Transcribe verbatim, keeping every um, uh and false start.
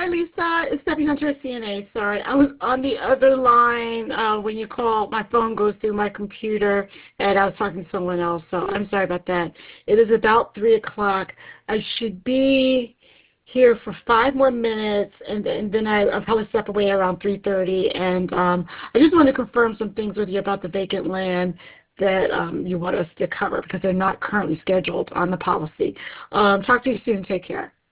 Hi, Lisa. It's Stephanie Hunter, C N A. Sorry, I was on the other line uh, when you called. My phone goes through my computer, and I was talking to someone else. So I'm sorry about that. It is about three o'clock. I should be here for five more minutes, and, and then I, I'll probably step away around three thirty. And um, I just want to confirm some things with you about the vacant land that um, you want us to cover because they're not currently scheduled on the policy. Um, talk to you soon. Take care.